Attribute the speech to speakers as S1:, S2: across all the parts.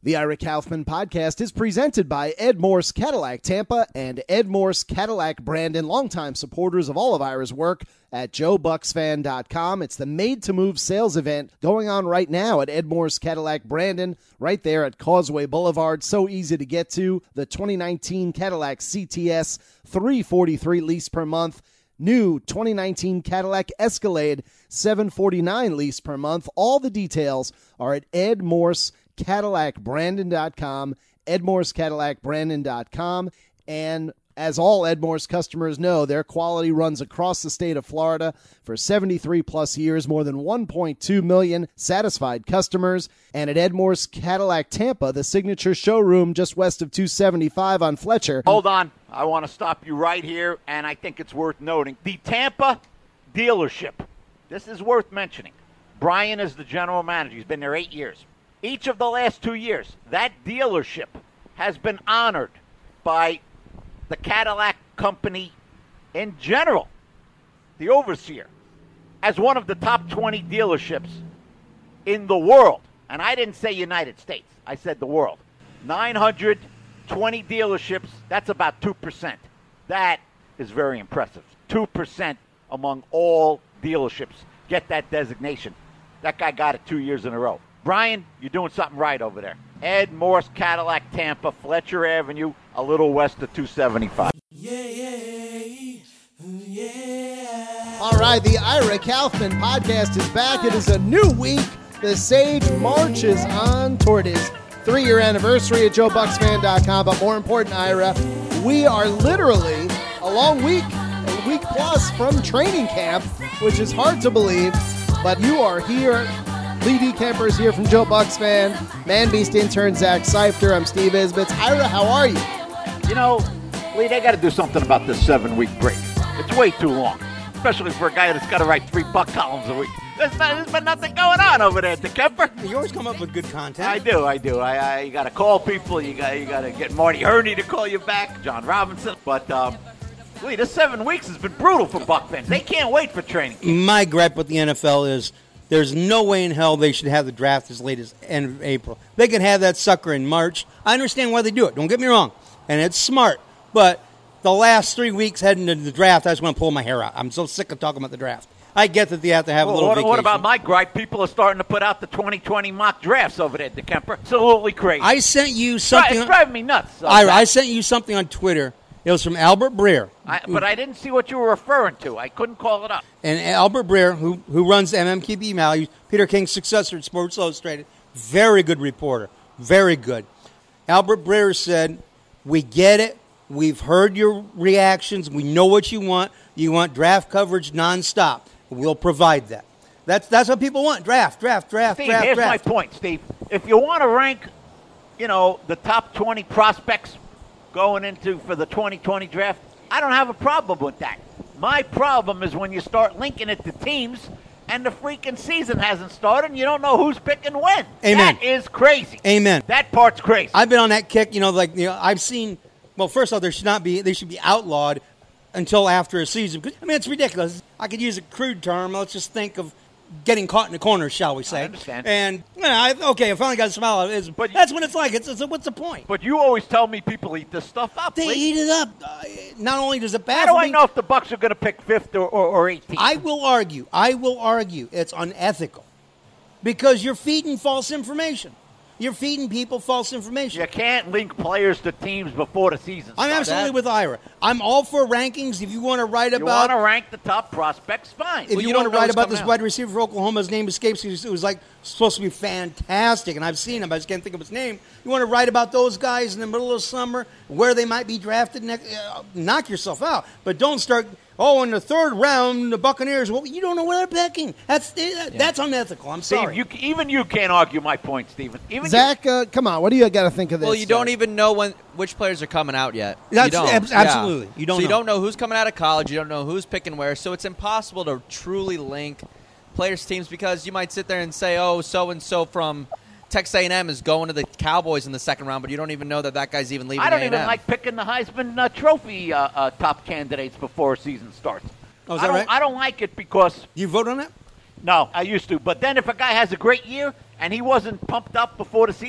S1: The Ira Kaufman podcast is presented by Ed Morse Cadillac Tampa and Ed Morse Cadillac Brandon, longtime supporters of all of Ira's work at JoeBucksFan.com. It's the Made to Move sales event going on right now at Ed Morse Cadillac Brandon, right there at Causeway Boulevard. So easy to get to. The 2019 Cadillac CTS, $343 lease per month. New 2019 Cadillac Escalade, $749 lease per month. All the details are at Ed Morse CadillacBrandon.com, EdMorseCadillacBrandon.com, and as all Ed Morse customers know, their quality runs across the state of Florida for 73 plus years, more than 1.2 million satisfied customers. And at Ed Morse Cadillac Tampa, the signature showroom just west of 275 on Fletcher.
S2: Hold on. I want to stop you right here, and I think it's worth noting. The Tampa dealership, this is worth mentioning. Brian is the general manager. He's been there 8 years. Each of the last 2 years, that dealership has been honored by the Cadillac company in general, the overseer, as one of the top 20 dealerships in the world. And I didn't say United States. I said the world. 920 dealerships, that's about 2%. That is very impressive. 2% among all dealerships get that designation. That guy got it 2 years in a row. Brian, you're doing something right over there. Ed Morse Cadillac Tampa, Fletcher Avenue, a little west of 275.
S1: All right, the Ira Kaufman podcast is back. It is a new week. The Sage marches on toward his 3-year anniversary at JoeBucksFan.com. But more important, Ira, we are literally a week plus from training camp, which is hard to believe. But you are here. Lee D. Kemper is here from Joe Bucks Fan. Man Beast intern Zach Seifter. I'm Steve Isbitz. Ira, how are you?
S2: You know, Lee, they got to do something about this 7-week break. It's way too long, especially for a guy that's got to write 3 Buck columns a week. There's been nothing going on over there at the Kemper.
S3: You always come up with good content.
S2: I do. You got to call people. You got to get Marty Herney to call you back, John Robinson. But Lee, this 7 weeks has been brutal for Buck fans. They can't wait for training.
S3: My gripe with the NFL is there's no way in hell they should have the draft as late as end of April. They can have that sucker in March. I understand why they do it. Don't get me wrong. And it's smart. But the last 3 weeks heading into the draft, I just want to pull my hair out. I'm so sick of talking about the draft. I get that they have to have a little vacation.
S2: What about my gripe? People are starting to put out the 2020 mock drafts over there at the Kemper. Absolutely crazy.
S3: I sent you something.
S2: It's driving me nuts.
S3: I sent you something on Twitter. It was from Albert Breer.
S2: But I didn't see what you were referring to. I couldn't call it up.
S3: And Albert Breer, who runs MMQB Value, Peter King's successor at Sports Illustrated, very good reporter, very good. Albert Breer said, we get it. We've heard your reactions. We know what you want. You want draft coverage nonstop. We'll provide that. That's what people want, draft.
S2: Steve, here's my point, Steve. If you want to rank, the top 20 prospects going into for the 2020 draft, I don't have a problem with that. My problem is when you start linking it to teams and the freaking season hasn't started and you don't know who's picking when.
S3: Amen.
S2: That is crazy.
S3: Amen.
S2: That part's crazy.
S3: I've been on that kick, I've seen, well, first of all, they should be outlawed until after a season. It's ridiculous. I could use a crude term. Let's just think of getting caught in the corner, shall we say.
S2: I understand.
S3: And, I finally got a smile. But that's what it's like. What's the point?
S2: But you always tell me people eat this stuff up.
S3: They eat it up. Not only does it bad.
S2: How do I know if the Bucks are going to pick 5th or 18th?
S3: I will argue it's unethical because you're feeding false information. You're feeding people false information.
S2: You can't link players to teams before the season starts.
S3: I'm absolutely with Ira. I'm all for rankings. If you want to write about...
S2: You want to rank the top prospects, fine.
S3: If you want to write about this wide receiver for Oklahoma, his name escapes me. It was supposed to be fantastic, and I've seen him. I just can't think of his name. You want to write about those guys in the middle of summer, where they might be drafted next, knock yourself out. But don't start... in the 3rd round, the Buccaneers, you don't know where they're picking. That's unethical. I'm sorry.
S2: Steve, even you can't argue my point, Stephen.
S1: Zach, come on. What do you got to think of this?
S4: Well, you don't even know which players are coming out yet.
S3: Absolutely.
S4: You don't know. You don't know who's coming out of college. You don't know who's picking where. So it's impossible to truly link players' teams because you might sit there and say, so-and-so from Texas A&M is going to the Cowboys in the 2nd round, but you don't even know that guy's even leaving
S2: I don't
S4: A&M.
S2: even like picking the Heisman Trophy top candidates before a season starts.
S3: Oh, is that right?
S2: I don't like it because...
S3: You vote on that?
S2: No, I used to. But then if a guy has a great year and he wasn't pumped up before the season,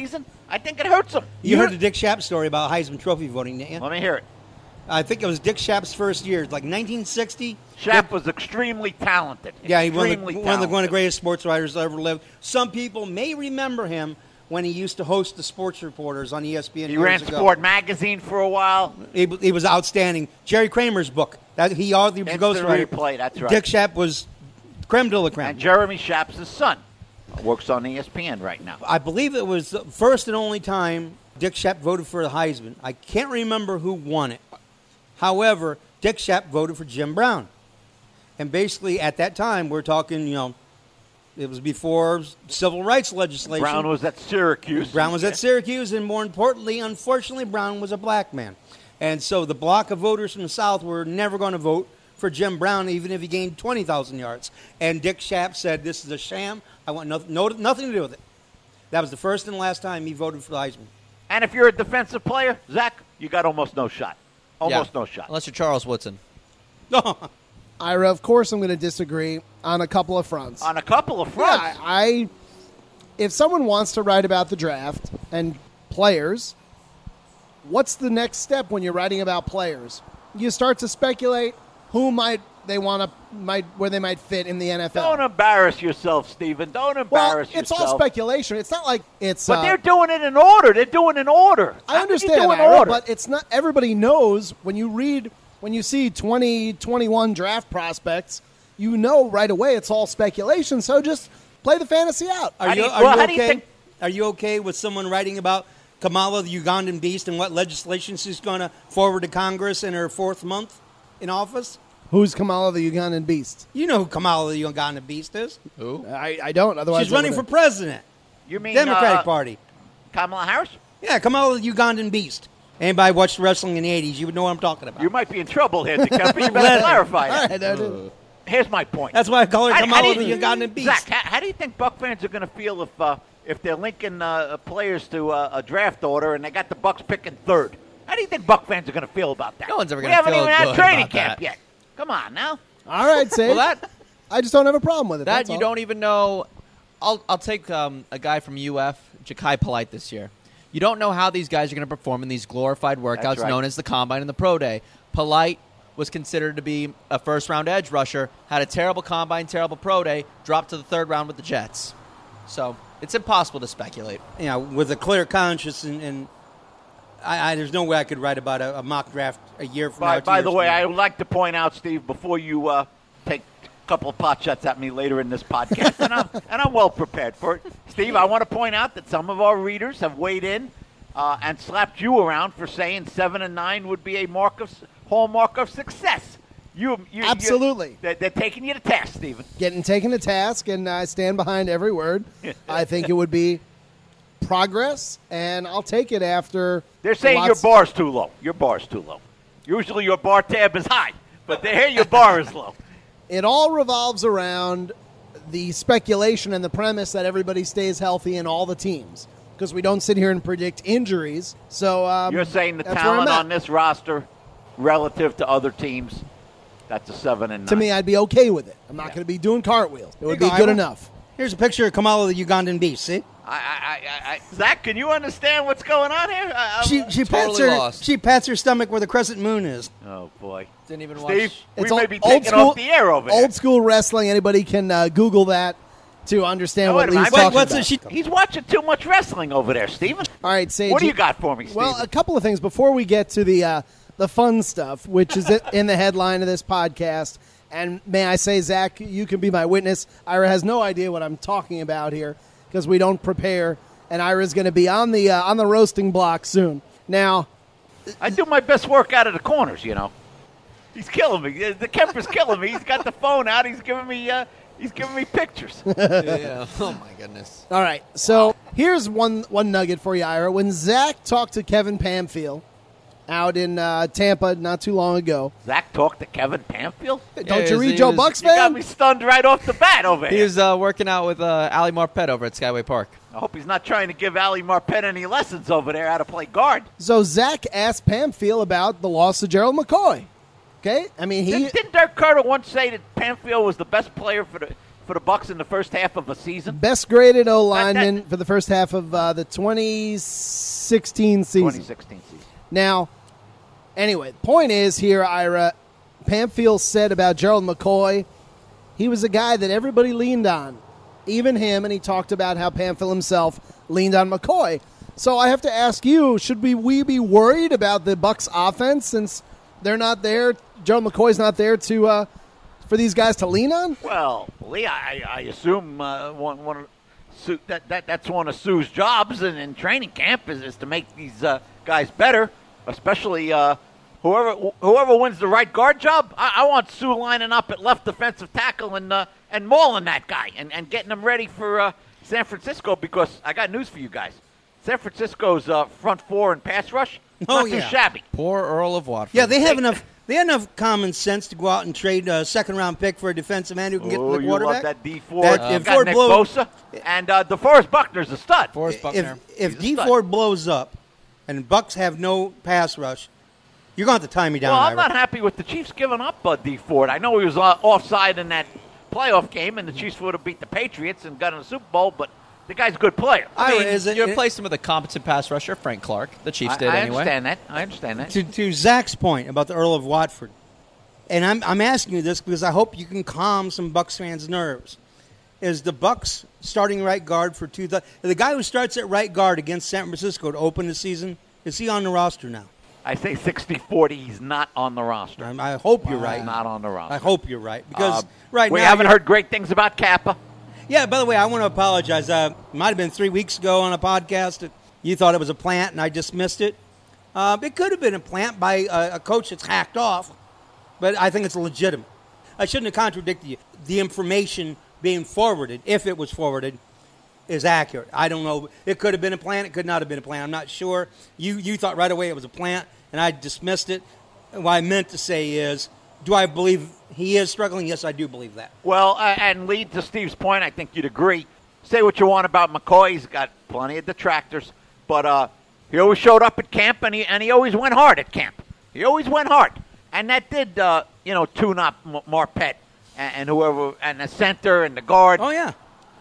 S2: I think it hurts him.
S3: You heard the Dick Schaap story about Heisman Trophy voting, didn't you?
S2: Let me hear it.
S3: I think it was Dick Schaap's first year, like 1960.
S2: Schaap was extremely talented.
S3: Yeah, he one
S2: Extremely
S3: of the
S2: talented.
S3: greatest sports writers that ever lived. Some people may remember him when he used to host the sports reporters on ESPN.
S2: He ran
S3: years ago.
S2: Sport Magazine for a while.
S3: He was outstanding. Jerry Kramer's book that he authored, the
S2: Instant
S3: ghostwriter.
S2: replay, that's right.
S3: Dick Schaap was creme de la creme.
S2: And Jeremy Schaap's his son works on ESPN right now.
S3: I believe it was the first and only time Dick Schaap voted for the Heisman. I can't remember who won it. However, Dick Schaap voted for Jim Brown. And basically, at that time, we're talking, it was before civil rights legislation.
S2: Brown was at Syracuse.
S3: At Syracuse, and more importantly, unfortunately, Brown was a black man. And so the block of voters from the South were never going to vote for Jim Brown, even if he gained 20,000 yards. And Dick Schaap said, this is a sham. I want nothing to do with it. That was the first and last time he voted for the Heisman.
S2: And if you're a defensive player, Zach, you got almost no shot. Almost no shot.
S4: Unless you're Charles Woodson.
S1: Ira, of course I'm going to disagree on a couple of fronts.
S2: On a couple of fronts.
S1: Yeah, if someone wants to write about the draft and players, what's the next step when you're writing about players? You start to speculate who where they might fit in the NFL.
S2: Don't embarrass yourself, Stephen. Don't embarrass
S1: it's
S2: yourself.
S1: all speculation. It's not like it's.
S2: But they're doing it in order. They're doing it in order.
S1: I understand, Ira, but it's not. Everybody knows when you see 2021 draft prospects, you know right away it's all speculation. So just play the fantasy out.
S3: Are you okay with someone writing about Kamala, the Ugandan beast, and what legislation she's going to forward to Congress in her 4th month in office?
S1: Who's Kamala, the Ugandan beast?
S3: You know who Kamala, the Ugandan beast is.
S4: Who?
S1: I don't. Otherwise,
S3: She's running for president.
S2: You mean
S3: Democratic Party.
S2: Kamala Harris?
S3: Yeah, Kamala, the Ugandan beast. Anybody watched wrestling in the 80s, you would know what I'm talking about.
S2: You might be in trouble here, DeKemper. You better clarify that.
S1: All right,
S2: Here's my point.
S3: That's why I call her
S2: How
S3: Kamala,
S2: do
S3: the
S2: you-
S3: Ugandan beast.
S2: Zach, how do you think Buck fans are going to feel if they're linking players to a draft order and they got the Bucks picking 3rd? How do you think Buck fans are going to feel about that?
S4: No one's ever
S2: We
S4: gonna
S2: haven't
S4: feel
S2: even had
S4: good
S2: training
S4: about
S2: camp
S4: that.
S2: yet. Come on now.
S1: All right, Sage.
S4: Well,
S1: I just don't have a problem with it.
S4: that
S1: that's
S4: you
S1: all.
S4: don't even know. I'll take a guy from UF, Ja'Kai Polite, this year. You don't know how these guys are going to perform in these glorified workouts
S2: That's right.
S4: known as the Combine and the Pro Day. Polite was considered to be a first-round edge rusher, had a terrible Combine, terrible Pro Day, dropped to the 3rd round with the Jets. So it's impossible to speculate.
S3: With a clear conscience, and there's no way I could write about a mock draft a year from now.
S2: By the way, I would like to point out, Steve, before you take a couple of pot shots at me later in this podcast, and I'm well prepared for it. Steve, I want to point out that some of our readers have weighed in and slapped you around for saying 7-9 would be a hallmark of success.
S1: Absolutely.
S2: They're taking you to task, Stephen.
S1: Getting taken to task, and I stand behind every word. I think it would be progress, and I'll take it after.
S2: They're saying your bar's too low. Your bar's too low. Usually your bar tab is high, but here your bar is low.
S1: It all revolves around the speculation and the premise that everybody stays healthy in all the teams, because we don't sit here and predict injuries. So
S2: You're saying the
S1: that's where I'm
S2: talent
S1: at.
S2: on this roster relative to other teams, that's a 7-9.
S1: To me, I'd be okay with it. I'm not going to be doing cartwheels. It would be good enough.
S3: Here's a picture of Kamala, the Ugandan beast. See?
S2: Zach, can you understand what's going on here?
S3: She pats her stomach where the crescent moon is.
S2: Oh, boy.
S4: Didn't even
S2: Steve,
S1: It's
S2: we may
S1: old-
S2: be
S1: old
S2: taking
S1: school-
S2: off the air over here.
S1: Old school wrestling. Anybody can Google that to understand what
S2: wait a
S1: Lee's
S2: minute.
S1: talking about.
S2: He's watching too much wrestling over there, Steven.
S1: All right, Sage.
S2: What do you got for me, Steven?
S1: Well, a couple of things before we get to the fun stuff, which is in the headline of this podcast. And may I say, Zach, you can be my witness. Ira has no idea what I'm talking about here because we don't prepare. And Ira's going to be on the roasting block soon. Now,
S2: I do my best work out of the corners, you know. He's killing me. The Kemper's killing me. He's got the phone out. He's giving me pictures.
S4: Yeah. Oh, my goodness.
S1: all right. So here's one nugget for you, Ira. When Zach talked to Kevin Pamfield out in Tampa not too long ago,
S2: Zach talked to Kevin Pamfield?
S1: don't you read
S4: he
S1: Joe
S4: was-
S1: Buck's
S2: You got
S1: fan?
S2: me stunned right off the bat over
S4: He
S2: here.
S4: was working out with Ali Marpet over at Skyway Park.
S2: I hope he's not trying to give Ali Marpet any lessons over there how to play guard.
S1: So Zach asked Pamfield about the loss of Gerald McCoy. Okay, I mean
S2: Didn't Dirk Carter once say that Pamfield was the best player for the Bucks in the first half of a season?
S1: Best graded O lineman for the first half of the 2016 season.
S2: 2016 season.
S1: Now, anyway, the point is here, Ira, Pamphile said about Gerald McCoy, he was a guy that everybody leaned on, even him, and he talked about how Pamphile himself leaned on McCoy. So I have to ask you, should we be worried about the Bucs offense since they're not there? Gerald McCoy's not there to for these guys to lean on?
S2: Well, Lee, I assume that's one of Sue's jobs in training camp is to make these guys better, especially whoever wins the right guard job. I want Sue lining up at left defensive tackle and mauling that guy and getting him ready for San Francisco, because I got news for you guys. San Francisco's front four and pass rush, not too shabby.
S4: Poor Earl of Watford.
S3: Yeah, they have enough. They have enough common sense to go out and trade a second-round pick for a defensive end who can get to the quarterback.
S2: You love that D Ford. If
S3: Ford
S2: Nick
S3: blows,
S2: Bosa and DeForest Buckner's a stud.
S4: Forrest Buckner.
S3: If D Ford blows up and Bucks have no pass rush, you're going to have to tie me down.
S2: Well, I'm
S3: Ira.
S2: not happy with the Chiefs giving up D Ford. I know he was offside in that playoff game, and the Chiefs would have beat the Patriots and got in the Super Bowl, but the guy's a good player.
S4: You replaced him with a competent pass rusher, Frank Clark. The Chiefs did anyway.
S2: I understand that.
S3: To Zach's point about the Earl of Watford, and I'm asking you this because I hope you can calm some Bucks fans' nerves. Is the Bucks starting right guard for the guy who starts at right guard against San Francisco to open the season, is he on the roster now?
S2: I say 60-40, he's not on the roster.
S3: I hope you're right.
S2: Not on the roster.
S3: I hope you're right because right
S2: we
S3: now
S2: haven't heard great things about Kappa.
S3: Yeah, by the way, I want to apologize. It might have been 3 weeks ago on a podcast. You thought it was a plant, and I dismissed it. It could have been a plant by a coach that's hacked off, but I think it's legitimate. I shouldn't have contradicted you. The information being forwarded, if it was forwarded, is accurate. I don't know. It could have been a plant. It could not have been a plant. I'm not sure. You thought right away it was a plant, and I dismissed it. And what I meant to say is, do I believe he is struggling? Yes, I do believe that.
S2: Well, and lead to Steve's point, I think you'd agree. Say what you want about McCoy. He's got plenty of detractors, but he always showed up at camp, and he always went hard at camp. He always went hard. And that did, tune up Marpet and whoever, and the center and the guard.
S3: Oh, yeah.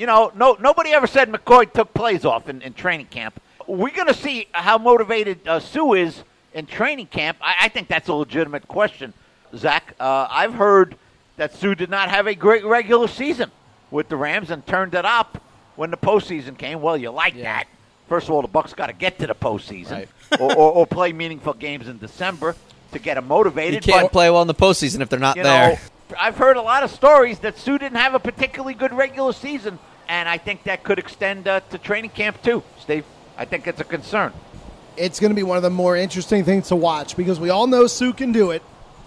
S2: Nobody ever said McCoy took plays off in training camp. We're going to see how motivated Sue is in training camp. I think that's a legitimate question, Zach. I've heard that Sue did not have a great regular season with the Rams and turned it up when the postseason came. Well, you like that. First of all, the Bucs got to get to the postseason,
S4: right.
S2: or play meaningful games in December to get them motivated.
S4: You can't play well in the postseason if they're not there.
S2: I've heard a lot of stories that Sue didn't have a particularly good regular season, and I think that could extend to training camp too, Steve. I think it's a concern.
S1: It's going to be one of the more interesting things to watch because we all know Sue can do it.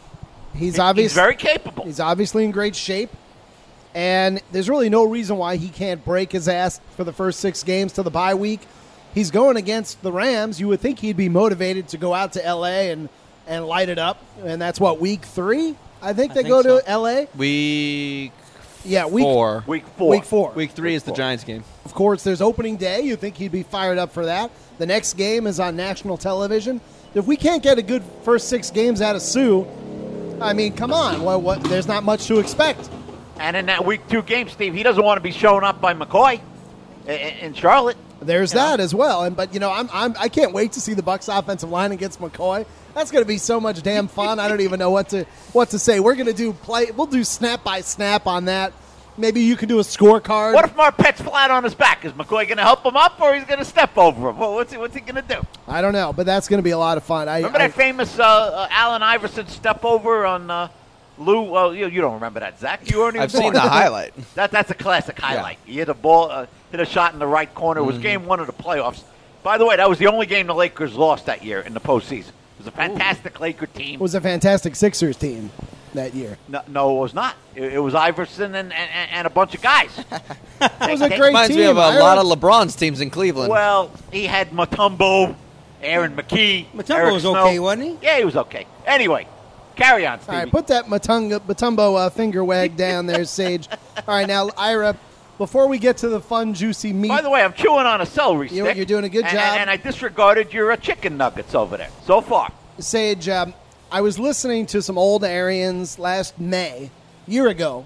S1: He's
S2: very capable.
S1: He's obviously in great shape, and there's really no reason why he can't break his ass for the first 6 games to the bye week. He's going against the Rams. You would think he'd be motivated to go out to L.A. and light it up, and that's what, week 3? I think they go to L.A.
S4: Week
S2: 4.
S1: Week 4.
S4: Week 3 is the Giants game.
S1: Of course, there's opening day. You think he'd be fired up for that. The next game is on national television. If we can't get a good first 6 games out of Sue, I mean, come on. What? There's not much to expect.
S2: And in that week 2 game, Steve, he doesn't want to be shown up by McCoy in Charlotte.
S1: There's that as well. I can't wait to see the Bucs offensive line against McCoy. That's going to be so much damn fun. I don't even know what to say. We're going to we'll do snap by snap on that. Maybe you can do a scorecard.
S2: What if Marpet's flat on his back? Is McCoy going to help him up, or he's going to step over him? Well, what's he going to do?
S1: I don't know, but that's going to be a lot of fun.
S2: Remember that famous Allen Iverson step over on Lou? Well, you don't remember that, Zach. You weren't even
S4: I've seen the highlight.
S2: That's a classic highlight. Yeah. He hit a ball, hit a shot in the right corner. It was game 1 of the playoffs. By the way, that was the only game the Lakers lost that year in the postseason. It was a fantastic Laker team.
S1: It was a fantastic Sixers team that year.
S2: No, it was not. It was Iverson and a bunch of guys.
S1: It was a great team.
S4: Reminds me of a lot of LeBron's teams in Cleveland.
S2: Well, he had Mutombo, Aaron McKee.
S3: Mutombo was okay, wasn't he?
S2: Yeah, he was okay. Anyway, carry on, Stevie.
S1: All right, put that Mutombo finger wag down there, Sage. All right, now, Ira, before we get to the fun, juicy meat.
S2: By the way, I'm chewing on a celery stick.
S1: You're doing a good job.
S2: And I disregarded your chicken nuggets over there so far.
S1: Sage, I was listening to some old Aryans last May, year ago,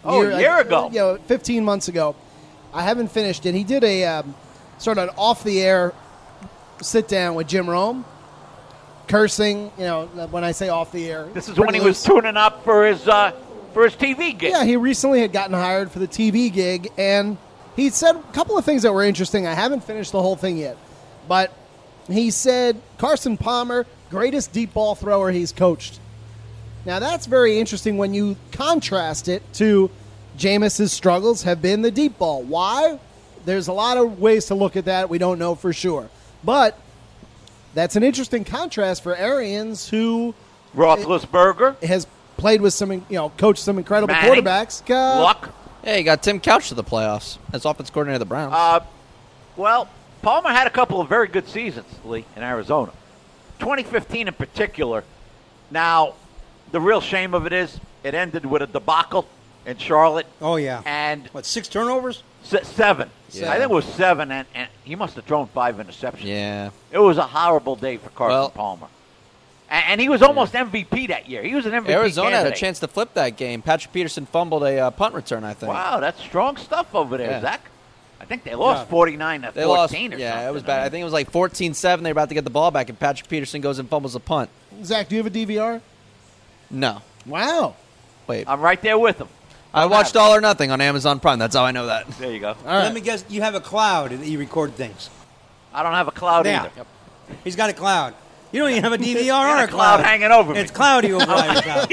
S2: Oh, a year ago.
S1: 15 months ago. I haven't finished it. He did a sort of an off-the-air sit-down with Jim Rome, cursing, when I say off-the-air.
S2: This is when he was tuning up for his TV gig.
S1: Yeah, he recently had gotten hired for the TV gig, and he said a couple of things that were interesting. I haven't finished the whole thing yet, but he said Carson Palmer, greatest deep ball thrower he's coached. Now, that's very interesting when you contrast it to Jameis's struggles have been the deep ball. Why? There's a lot of ways to look at that. We don't know for sure. But that's an interesting contrast for Arians, who
S2: Roethlisberger
S1: has played with some, coached some incredible
S2: Manning,
S1: quarterbacks.
S2: Luck.
S4: Hey, you got Tim Couch to the playoffs as offense coordinator of the Browns.
S2: Well, Palmer had a couple of very good seasons, Lee, in Arizona. 2015 in particular. Now, the real shame of it is it ended with a debacle in Charlotte.
S3: Oh, yeah.
S2: And
S3: 6 turnovers?
S2: 7.
S4: Yeah.
S2: I think it was 7, and he must have thrown 5 interceptions.
S4: Yeah.
S2: It was a horrible day for Carson Palmer. And he was almost MVP that year. He was an MVP
S4: Arizona
S2: candidate.
S4: had a chance to flip that game. Patrick Peterson fumbled a punt return, I think.
S2: Wow, that's strong stuff over there,
S4: Yeah.
S2: Zach. I think they lost 49 to 14
S4: They lost,
S2: or something.
S4: yeah, it was bad. I think it was like 14-7. They were about to get the ball back, and Patrick Peterson goes and fumbles a punt.
S1: Zach, do you have a DVR?
S4: No.
S1: Wow.
S4: Wait.
S2: I'm right there with him.
S4: I watched All or Nothing on Amazon Prime. That's how I know that.
S2: There you go.
S1: All right.
S3: Let me guess, you have a cloud that you record things.
S2: I don't have a cloud
S3: Yeah.
S2: either.
S3: Yep. He's got a cloud. You don't even have a DVR
S2: Got
S3: or
S2: a
S3: a
S2: cloud
S3: cloud.
S2: hanging over me.
S3: It's cloudy over your cloud.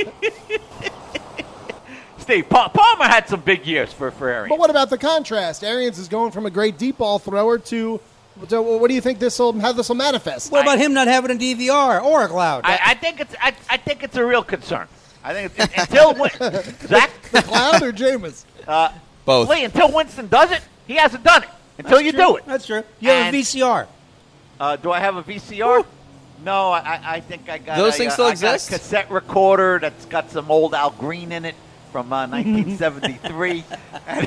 S2: Steve, Palmer had some big years for Arians.
S1: But what about the contrast? Arians is going from a great deep ball thrower to what do you think how this will manifest?
S3: What about him not having a DVR or a cloud?
S2: I think it's a real concern. I think it's, until Zach,
S1: the cloud or Jameis?
S4: Both.
S2: Lee, until Winston does it, he hasn't done it. Until
S3: That's
S2: you
S3: true.
S2: do it.
S3: That's true. You have
S2: And-
S3: a VCR.
S2: Do I have a VCR?
S3: Woo.
S2: No, I think I got
S4: Those things still exist?
S2: I got a cassette recorder that's got some old Al Green in it from 1973. And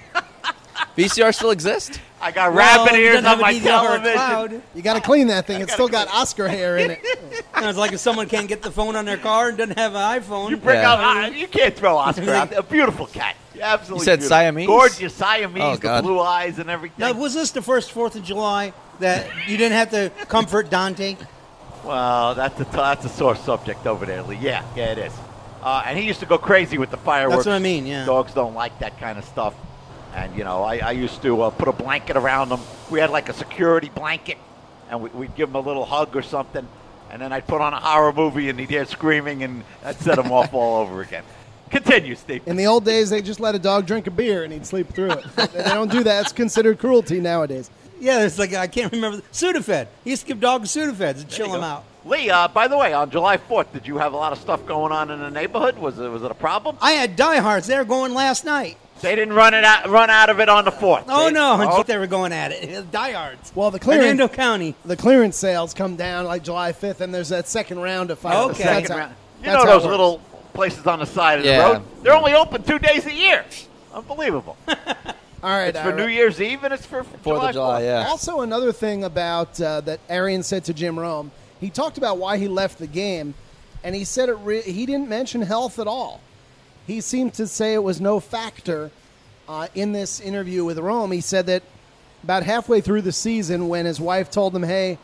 S3: VCR still exist?
S2: I got rabbit
S3: Well,
S2: ears
S3: doesn't
S2: on
S3: have a
S2: my
S3: DVR or a
S2: television.
S3: cloud.
S1: You got to clean that thing. It's still got Oscar hair in it.
S3: It's like if someone can't get the phone on their car and doesn't have an iPhone.
S2: You bring
S4: Yeah.
S2: out, you can't throw Oscar out there. A beautiful cat. Absolutely.
S4: You said
S2: beautiful.
S4: Siamese?
S2: Gorgeous Siamese,
S4: Oh,
S2: the
S4: God.
S2: blue eyes and everything.
S3: Now, was this the first 4th of July that you didn't have to comfort Dante?
S2: Well, that's a sore subject over there, Lee. Yeah, it is. And he used to go crazy with the fireworks.
S3: That's what I mean, yeah.
S2: Dogs don't like that kind of stuff. And, I used to put a blanket around him. We had like a security blanket, and we'd give him a little hug or something. And then I'd put on a horror movie, and he'd hear screaming, and I'd set him off all over again. Continue, Steve.
S1: In the old days, they just let a dog drink a beer and he'd sleep through it. They don't do that. It's considered cruelty nowadays.
S3: Yeah, it's like, I can't remember. Sudafed. He used to give dogs Sudafeds and chill them out.
S2: Lee, by the way, on July 4th, did you have a lot of stuff going on in the neighborhood? Was it a problem?
S3: I had diehards. They were going last night.
S2: They didn't run out of it on the 4th.
S3: Oh, no.
S2: Oh,
S3: They were going at it. Diehards.
S1: Well,
S3: Hernando County.
S1: the clearance sales come down like July 5th, and there's that second round of fireworks.
S3: Okay.
S1: That's
S2: second
S1: how-
S2: round. You
S1: that's
S2: know
S1: how it
S2: those
S1: works.
S2: little places on the side of
S4: Yeah.
S2: the road? They're only open 2 days a year. Unbelievable.
S1: All right.
S2: It's for
S1: all
S2: New
S1: right.
S2: Year's Eve and it's for
S4: 4th of July, yeah.
S1: Also, another thing about that Arians said to Jim Rome, he talked about why he left the game, and he said he didn't mention health at all. He seemed to say it was no factor in this interview with Rome. He said that about halfway through the season, when his wife told him, hey,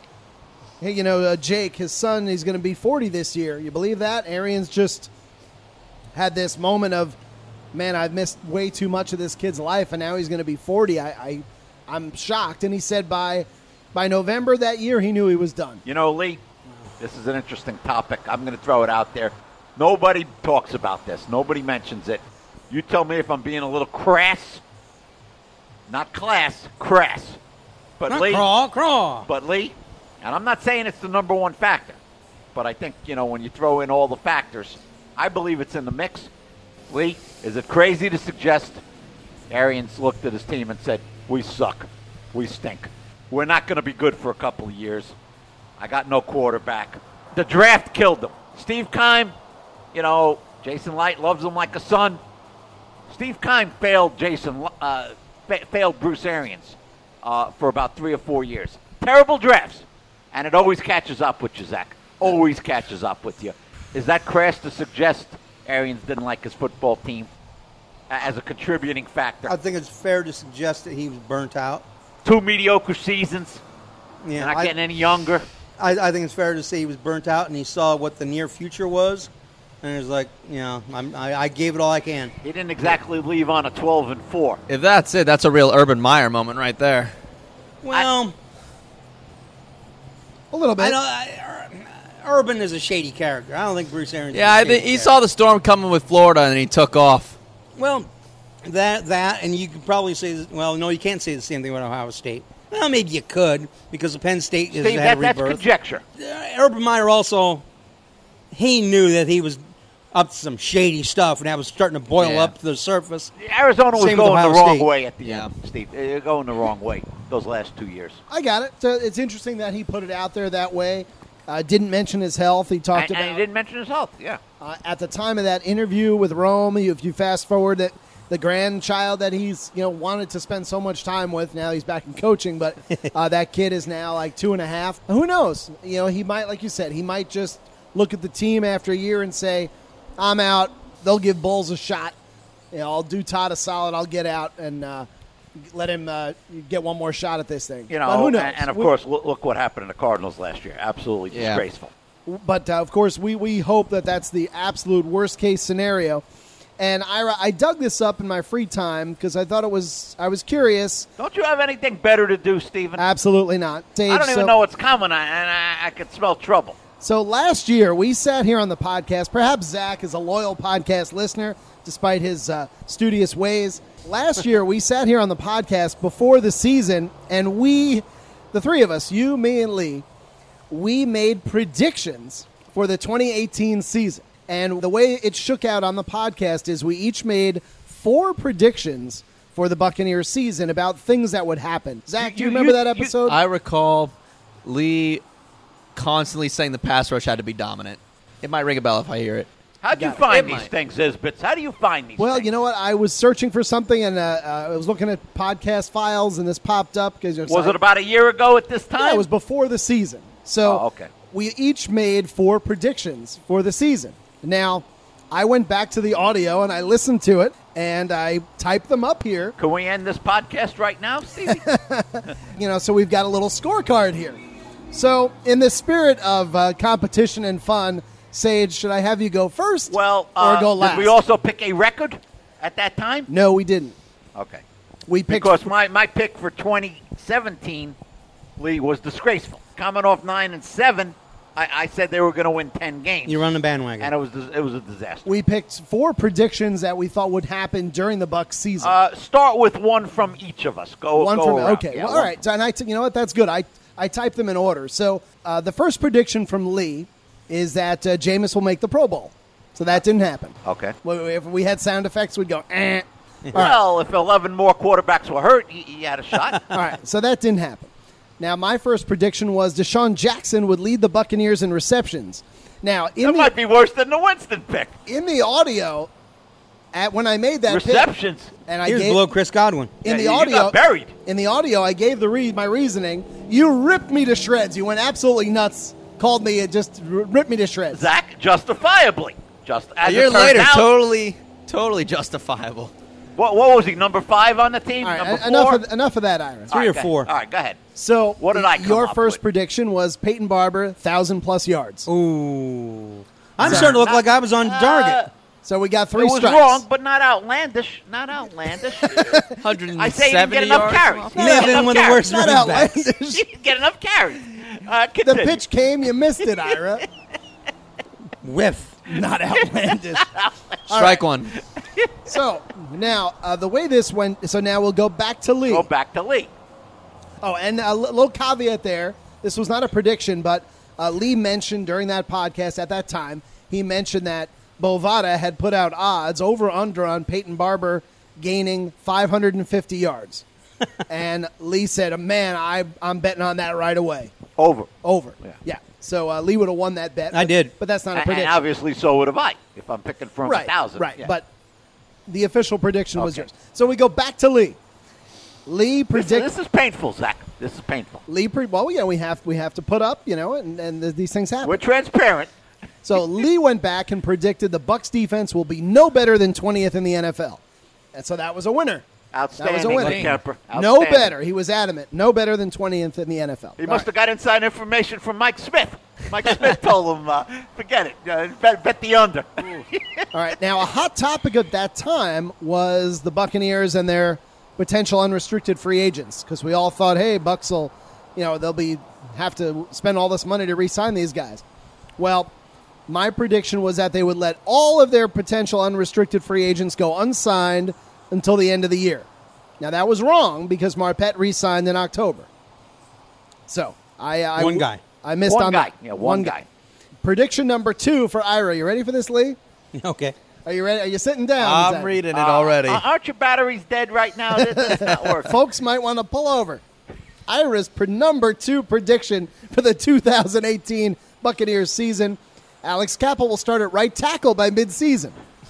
S1: Jake, his son, he's going to be 40 this year. You believe that? Arians just had this moment of, man, I've missed way too much of this kid's life, and now he's going to be 40. I'm shocked. And he said by November that year, he knew he was done.
S2: Lee, this is an interesting topic. I'm going to throw it out there. Nobody talks about this. Nobody mentions it. You tell me if I'm being a little crass. Not class, crass. But
S3: Not
S2: Lee,
S3: craw.
S2: But Lee, and I'm not saying it's the number one factor, but I think, when you throw in all the factors, I believe it's in the mix. Lee, is it crazy to suggest Arians looked at his team and said, we suck, we stink, we're not going to be good for a couple of years, I got no quarterback. The draft killed them. Steve Keim, Jason Light loves him like a son. Steve Keim failed failed Bruce Arians for about 3 or 4 years. Terrible drafts. And it always catches up with you, Zach. Always catches up with you. Is that crass to suggest Arians didn't like his football team? as a contributing factor.
S3: I think it's fair to suggest that he was burnt out.
S2: 2 mediocre seasons.
S3: Yeah,
S2: Not getting any younger.
S3: I think it's fair to say he was burnt out, and he saw what the near future was, and he was like, I gave it all I can.
S2: He didn't exactly leave on a 12-4.
S4: If that's it, that's a real Urban Meyer moment right there.
S3: Well,
S1: A little bit.
S3: Urban is a shady character. I don't think Bruce Arians.
S4: Yeah, I think he saw the storm coming with Florida, and he took off.
S3: Well, that, and you could probably say, well, no, you can't say the same thing about Ohio State. Well, maybe you could, because the Penn State has
S2: Steve,
S3: had a
S2: that's
S3: rebirth.
S2: conjecture.
S3: Urban Meyer also, he knew that he was up to some shady stuff, and that was starting to boil up to the surface.
S2: Arizona was
S3: Same with
S2: going the
S3: Ohio
S2: wrong
S3: State.
S2: way at the end, Steve. They're going the wrong way those last 2 years.
S1: I got it. So it's interesting that he put it out there that way. Didn't mention his health. He talked
S2: And
S1: about
S2: he didn't mention his health, yeah.
S1: at the time of that interview with Rome. If you fast forward that the grandchild that he's wanted to spend so much time with, now he's back in coaching, but that kid is now like 2.5. Who knows? He might, like you said, he might just look at the team after a year and say, "I'm out. They'll give Bulls a shot. I'll do Todd a solid. I'll get out and let him get one more shot at this thing." But who knows?
S2: And of course, look what happened to the Cardinals last year. Absolutely disgraceful.
S1: But, of course, we hope that that's the absolute worst-case scenario. And, Ira, I dug this up in my free time because I thought I was curious.
S2: Don't you have anything better to do, Stephen?
S1: Absolutely not. Dave,
S2: I don't even know what's coming, and I can smell trouble.
S1: So last year, we sat here on the podcast. Perhaps Zach is a loyal podcast listener, despite his studious ways. Last year, we sat here on the podcast before the season, and we, the three of us, you, me, and Lee, we made predictions for the 2018 season. And the way it shook out on the podcast is we each made 4 predictions for the Buccaneers season about things that would happen. Zach, do you remember that episode?
S4: I recall Lee constantly saying the pass rush had to be dominant. It might ring a bell if I hear it.
S2: How'd you find these things, Isbitz? How do you find these
S1: Well,
S2: things?
S1: you know what? I was searching for something, and I was looking at podcast files, and this popped up. Was
S2: it about a year ago at this time?
S1: Yeah, it was before the season. So
S2: okay.
S1: We each made 4 predictions for the season. Now, I went back to the audio, and I listened to it, and I typed them up here.
S2: Can we end this podcast right now, Stevie?
S1: So we've got a little scorecard here. So in the spirit of competition and fun, Sage, should I have you go first or go last?
S2: Did we also pick a record at that time?
S1: No, we didn't.
S2: Okay.
S1: We picked
S2: because my pick for 2017, Lee, was disgraceful. Coming off 9-7, I said they were going to win 10 games.
S3: You run the bandwagon,
S2: and it was a disaster.
S1: We picked 4 predictions that we thought would happen during the Bucs season.
S2: Start with one from each of us. Go around.
S1: Okay.
S2: Yeah,
S1: well, all right. So, and you know what? That's good. I typed them in order. So the first prediction from Lee is that Jameis will make the Pro Bowl. So that didn't happen.
S2: Okay.
S1: If we had sound effects, we'd go, eh.
S2: Well, if 11 more quarterbacks were hurt, he had a shot.
S1: All right. So that didn't happen. Now, my first prediction was Deshaun Jackson would lead the Buccaneers in receptions. Now,
S2: that might be worse than the Winston pick.
S1: In the audio, when I made that
S2: receptions,
S1: pick, and
S3: he was below Chris Godwin.
S1: In the audio,
S2: you got buried.
S1: In the audio, I gave my reasoning. You ripped me to shreds. You went absolutely nuts. Called me. It just ripped me to shreds.
S2: Zach, justifiably,
S4: a year later, totally justifiable.
S2: What was he? Number 5 on the team?
S1: All right,
S2: number 4?
S1: Enough of that, Ira.
S3: 3 or 4.
S2: All right, go ahead.
S1: So,
S2: what did I come
S1: your
S2: up
S1: first
S2: with?
S1: prediction was Peyton Barber, 1,000+ yards.
S3: Ooh. I'm starting to look like I was on target.
S1: So we got 3
S2: strikes. It was wrong, but not outlandish.
S4: 170
S2: I say he didn't get enough carries.
S3: Living with the worst running backs.
S2: He didn't get enough carries.
S1: The pitch came, you missed it, Ira.
S3: Whiff.
S1: Not outlandish.
S4: Strike one.
S1: So, now, the way this went, so now we'll go back to Lee. Oh, and a little caveat there. This was not a prediction, but Lee mentioned during that podcast at that time, he mentioned that Bovada had put out odds over-under on Peyton Barber gaining 550 yards. And Lee said, man, I'm betting on that right away.
S2: Over.
S1: Yeah. So Lee would have won that bet.
S3: I did.
S1: But that's not a prediction.
S2: And obviously so would have I, if I'm picking from 1,000.
S1: Right,
S2: yeah.
S1: But the official prediction was yours. So we go back to Lee. Lee predicted.
S2: This is painful, Zach. This is painful.
S1: We have to put up, and these things happen.
S2: We're transparent.
S1: So Lee went back and predicted the Bucs defense will be no better than 20th in the NFL. And so that was a winner.
S2: Outstanding,
S1: That was a winner.
S2: Lee Kemper.
S1: No
S2: Outstanding.
S1: better. He was adamant. No better than 20th in the NFL.
S2: He must have got inside information from Mike Smith. Mike Smith told him, forget it. Bet the under.
S1: All right. Now, a hot topic at that time was the Buccaneers and their potential unrestricted free agents, because we all thought, hey, Bucs will, they'll have to spend all this money to re-sign these guys. Well, my prediction was that they would let all of their potential unrestricted free agents go unsigned until the end of the year. Now, that was wrong because Marpet re-signed in October. So, I
S3: One guy.
S1: I missed
S2: One
S1: on
S2: guy.
S1: that.
S2: Yeah, one guy.
S1: Prediction number 2 for Ira. You ready for this, Lee?
S3: Okay.
S1: Are you ready? Are you sitting down?
S4: I'm
S1: Zach?
S4: reading it already.
S2: Aren't your batteries dead right now? This not working.
S1: Folks might want to pull over. Ira's number 2 prediction for the 2018 Buccaneers season. Alex Cappa will start at right tackle by midseason.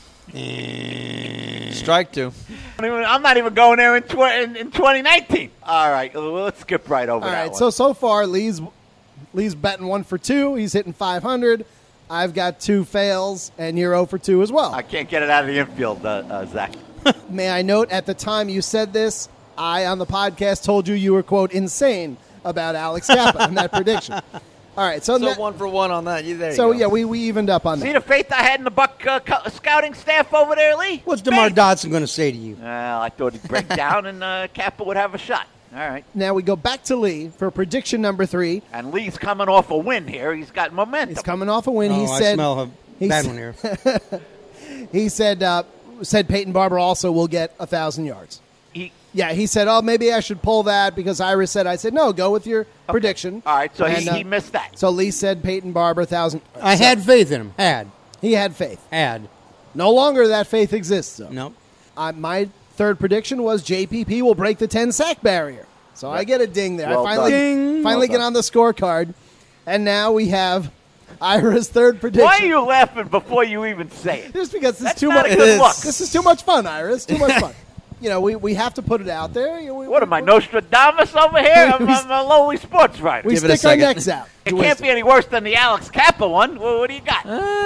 S4: Strike 2.
S2: I'm not even going there in 2019. All right, let's skip right over
S1: All
S2: that
S1: right,
S2: one.
S1: so far, Lee's betting 1 for 2. He's hitting 500. I've got 2 fails, and you're 0 for 2 as well.
S2: I can't get it out of the infield, Zach.
S1: May I note, at the time you said this, I, on the podcast, told you were, quote, insane about Alex Cappa and that prediction. All right, so
S4: 1 for 1 on that. There you
S1: so
S4: go.
S1: yeah, we evened up on
S2: See
S1: that.
S2: the faith I had in the Buck scouting staff over there, Lee?
S3: What's DeMar Dotson going to say to you?
S2: Well, I thought he'd break down and Kappa would have a shot. All right.
S1: Now we go back to Lee for prediction number 3.
S2: And Lee's coming off a win here. He's got momentum.
S1: He's coming off a win.
S3: Oh,
S1: He
S3: I
S1: said
S3: smell a
S1: he
S3: bad
S1: s-
S3: one here.
S1: he said Peyton Barber also will get 1,000 yards.
S2: He
S1: He said, oh, maybe I should pull that because Iris said. I said, no, go with your prediction.
S2: All right, so
S1: And,
S2: he missed that.
S1: So Lee said Peyton Barber 1,000.
S3: I had faith in him.
S1: He had faith.
S3: Had.
S1: No longer that faith exists, though.
S3: No.
S1: My third prediction was JPP will break the 10-sack barrier. So I get a ding there.
S2: Well
S1: I finally,
S3: done.
S1: finally
S2: Well
S1: get on the scorecard. And now we have Ira's third prediction.
S2: Why are you laughing before you even say it?
S1: Just because
S2: That's
S1: too
S2: not
S1: much.
S2: a good look.
S1: This is too much fun, Iris. Too much fun. We have to put it out there.
S2: What am I, Nostradamus over here? I'm a lowly sports writer.
S1: We
S4: Give it a
S1: stick our
S4: second.
S1: necks out.
S2: It can't be any worse than the Alex Kappa one. Well, what do you got?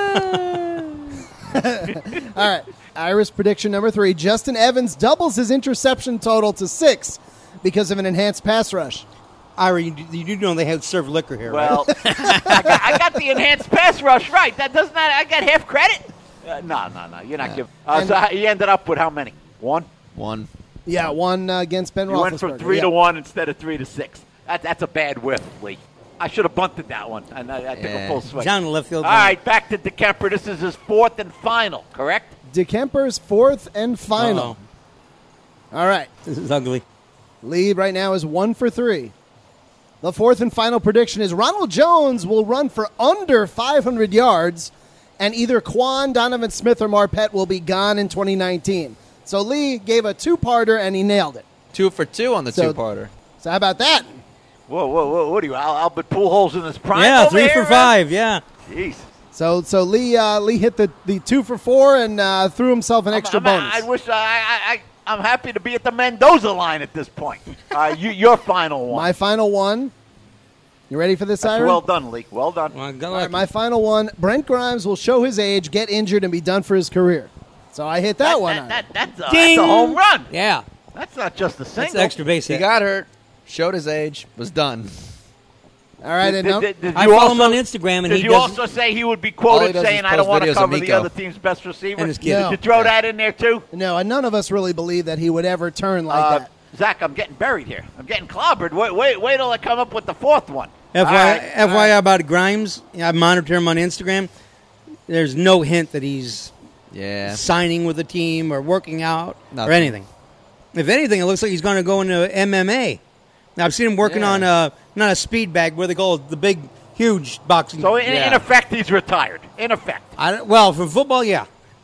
S1: All right. Iris prediction number 3. Justin Evans doubles his interception total to 6 because of an enhanced pass rush.
S3: Ira, you do know they have served liquor here, right?
S2: Well, I got the enhanced pass rush right. That doesn't. I got half credit. No. You're not giving. So he ended up with how many? 1.
S4: 1.
S1: Yeah, 1 against Ben
S2: You went from
S1: Roethlisberger.
S2: 3
S1: Yeah.
S2: to 1 instead of 3 to 6. That's a bad whiff, Lee. I should have bunted that one, and I took a full swing.
S3: Down the left field.
S2: All right, back to DeKemper. This is his 4th and final, correct?
S1: DeKemper's 4th and final.
S3: Uh-oh.
S1: All right.
S3: This is ugly.
S1: Lead right now is 1 for 3. The 4th and final prediction is Ronald Jones will run for under 500 yards, and either Quan, Donovan Smith, or Marpet will be gone in 2019. So Lee gave a 2-parter, and he nailed it.
S4: 2 for 2 on the
S1: So-
S4: 2-parter.
S1: So how about that?
S2: Whoa. What are you, Albert Pujols in his prime?
S3: Yeah,
S2: over
S3: 3
S2: here,
S3: for 5. Yeah.
S2: Jeez.
S1: So Lee hit the 2 for 4 and threw himself an extra bonus.
S2: I wish I'm happy to be at the Mendoza line at this point. Your final one.
S1: My final one. You ready for this,
S2: That's
S1: Ira?
S2: well done, Lee. Well done.
S3: Well, good
S1: All
S3: luck.
S1: right, my final one. Brent Grimes will show his age, get injured, and be done for his career. So I hit that one. Ira.
S2: That's a
S3: Ding!
S2: home run.
S3: Yeah.
S2: That's not just a
S3: That's
S2: single.
S3: the extra base
S4: He
S3: hit.
S4: got hurt, showed his age, was done.
S1: All right, and now,
S2: Did
S3: I
S2: you
S3: follow him
S2: also-
S3: on Instagram, and
S2: Did
S3: he
S2: you
S3: does.
S2: also say he would be
S4: All he
S2: quoted
S4: does is
S2: saying, "I
S4: post
S2: don't want to
S4: videos of
S2: cover the
S4: Miko."
S2: other team's best receiver"?
S3: And his kid.
S1: No.
S2: Did you throw that in there too?
S1: no, and none of us really believe that he would ever turn like that.
S2: Zach, I'm getting buried here. I'm getting clobbered. Wait till I come up with the 4th one.
S3: FYI,
S2: All right.
S3: FYI about Grimes, I monitor him on Instagram. There's no hint that he's
S4: Yeah.
S3: signing with a team or working out or
S4: Nothing.
S3: anything. If anything, it looks like he's going to go into MMA. Now, I've seen him working
S1: Yeah.
S3: on not a speed bag, what they call it, the big, huge boxing.
S2: So in
S4: Yeah.
S2: effect, he's retired. In effect.
S3: Well, for football, yeah.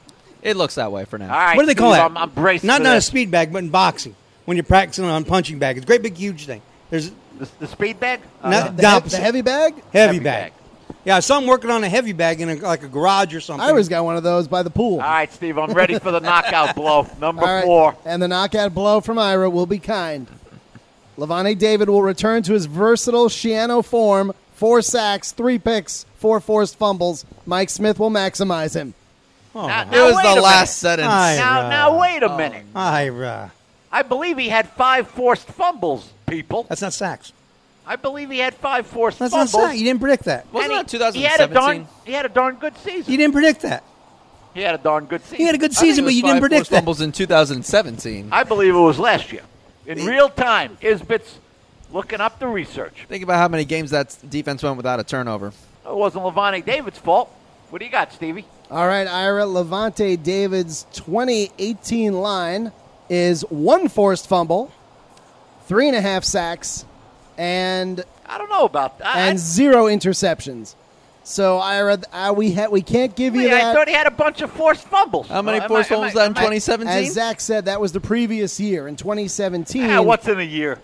S4: It looks that way for now.
S2: All right.
S3: What do they call
S2: Steve,
S3: that?
S2: I'm braced
S3: not
S2: for
S3: a
S2: this.
S3: speed bag, but in boxing when you're practicing on punching bag. It's a great big huge thing. There's
S2: The speed bag?
S3: Not-
S1: The
S3: opposite.
S1: heavy bag?
S3: heavy
S2: Heavy
S3: bag.
S2: bag.
S3: Yeah, I saw him working on a heavy bag in like a garage or something.
S1: Ira's got one of those by the pool.
S2: All right, Steve, I'm ready for the knockout blow. Number
S1: All right,
S2: 4.
S1: and the knockout blow from Ira will be kind. Levante David will return to his versatile Shiano form. 4 sacks, 3 picks, 4 forced fumbles. Mike Smith will maximize him.
S3: Oh.
S2: Now,
S4: It
S2: now
S4: was
S2: wait
S4: the
S2: a
S4: last
S2: minute.
S4: sentence.
S3: Ira.
S2: Now wait a minute.
S3: Ira.
S2: I believe he had 5 forced fumbles, people.
S3: That's not sacks.
S2: I believe he had 5 forced
S3: That's
S2: fumbles.
S3: not sacks. You didn't predict that.
S4: Wasn't
S2: And
S4: that 2017?
S2: He had a darn good season.
S3: You didn't predict that.
S2: He had a darn good season.
S3: He had a good
S4: I think
S3: season,
S4: it
S3: but
S4: was
S3: you didn't
S4: 5
S3: predict
S4: forced
S3: that.
S4: fumbles in 2017.
S2: I believe it was last year. In real time, Isbit's looking up the research.
S4: Think about how many games that defense went without a turnover.
S2: It wasn't Levante David's fault. What do you got, Stevie?
S1: All right, Ira. Levante David's 2018 line is 1 forced fumble, 3.5 sacks, and
S2: I don't know about that.
S1: 0 interceptions. So, Ira, we can't give you
S2: I
S1: that.
S2: thought he had a bunch of forced fumbles.
S4: How many
S2: Am
S4: forced
S2: I-
S4: fumbles
S2: am I-
S4: that in
S2: am I-
S4: 2017?
S1: As Zach said, that was the previous year in 2017.
S2: Yeah, what's in a year?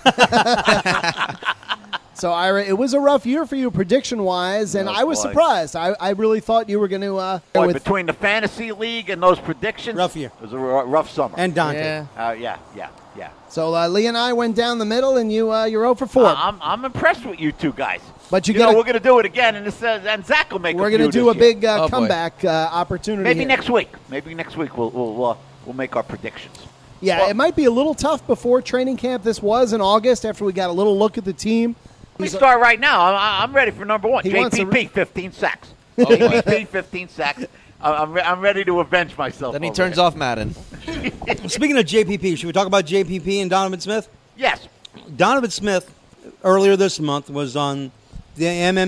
S1: So, Ira, it was a rough year for you prediction-wise, and
S2: Oh,
S1: I was
S2: boy.
S1: surprised. I really thought you were going to
S2: Boy, between the fantasy league and those predictions,
S3: Rough year.
S2: It was a rough summer.
S3: And Dante.
S4: Yeah.
S2: Yeah.
S1: So Lee and I went down the middle, and you're 0 for 4.
S2: I'm impressed with you two guys.
S1: But you
S2: know,
S1: gotta-
S2: we're going to do it again, and Zach will make.
S1: We're
S2: going to
S1: do a big
S4: Oh, boy.
S1: comeback opportunity.
S2: Maybe
S1: here.
S2: next week. Maybe next week we'll make our predictions.
S1: Yeah,
S2: Well-
S1: it might be a little tough before training camp. This was in August after we got a little look at the team.
S2: Let me start right now. I'm ready for number one.
S1: He wants a-
S2: JPP, 15 sacks. JPP, 15 sacks. I'm ready to avenge myself.
S4: Then he
S2: over
S4: turns
S2: here.
S4: off Madden.
S3: Speaking of JPP, should we talk about JPP and Donovan Smith?
S2: Yes.
S3: Donovan Smith, earlier this month, was on the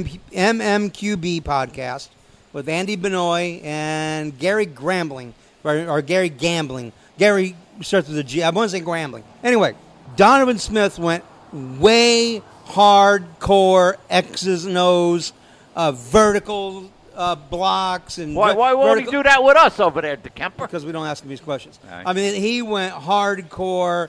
S3: MMQB podcast with Andy Benoit and Gary Grambling, or Gary Gambling. Gary starts with a G. I want to say Grambling. Anyway, Donovan Smith went way hardcore X's and O's, vertical blocks. And
S2: Why won't he do that with us over there, DeKemper?
S3: Because we don't ask him these questions.
S2: All right.
S3: I mean, he went hardcore,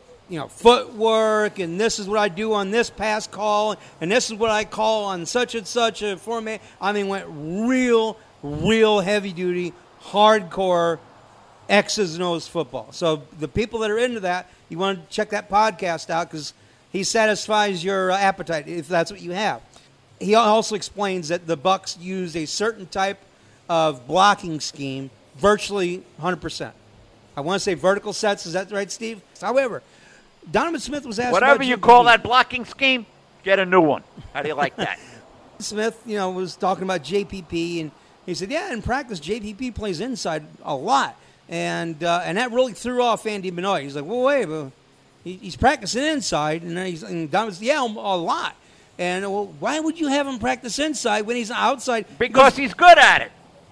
S3: footwork, and this is what I do on this pass call, and this is what I call on such and such a format. I mean, went real heavy duty, hardcore X's and O's football. So the people that are into that, you want to check that podcast out because he satisfies your appetite if that's what you have. He also explains that the Bucs use a certain type of blocking scheme, virtually 100%. I want to say vertical sets. Is that right, Steve? However, Donovan Smith was asked
S2: Whatever
S3: about
S2: you
S3: JPP.
S2: call that blocking scheme, get a new one. How do you like that?
S3: Smith, was talking about JPP, and he said, yeah, in practice, JPP plays inside a lot. And that really threw off Andy Benoit. He's like, well, wait, but he's practicing inside. And then Donovan said, yeah, a lot. And, well, why would you have him practice inside when he's outside?
S2: Because he's good at it.